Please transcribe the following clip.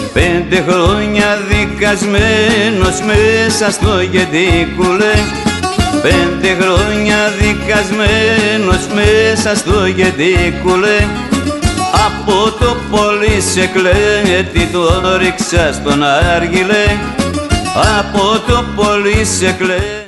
5 χρόνια δικασμένος μέσα στο γεντίκουλε, 5 χρόνια δικασμένος μέσα στο γεντίκουλε. Από το πολυσεκλέτη το ρίξα στον άργυλε, από το πολυσεκλέτη.